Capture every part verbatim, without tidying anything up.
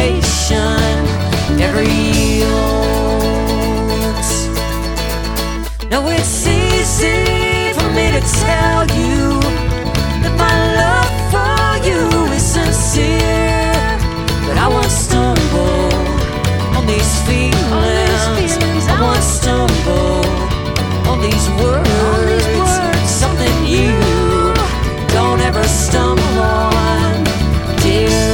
situation never yields. Now it's easy for me to tell you that my love for you is sincere, but I won't stumble on these feelings. I won't stumble on these words. Something you don't ever stumble on, dear.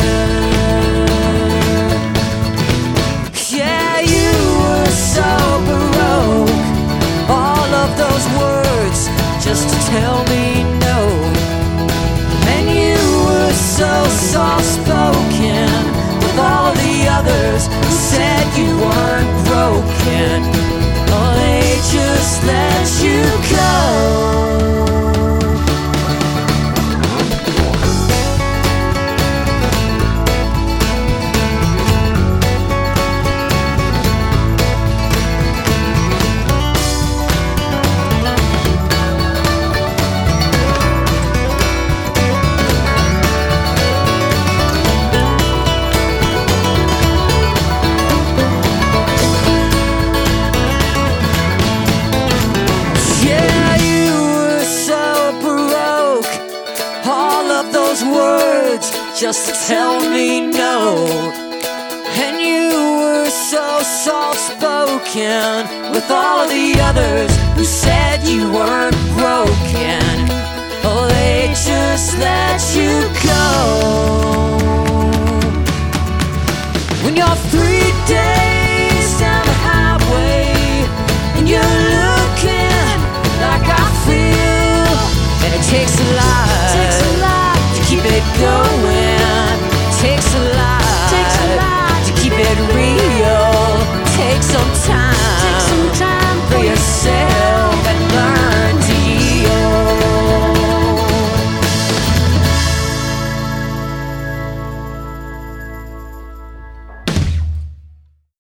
Yeah, you were so baroque, all of those words just to tell me no. And you were so soft-spoken with all the others who said you weren't broken. Oh, they just let you go. Words just to tell me no. And you were so soft-spoken with all of the others who said you weren't broken. Oh, they just let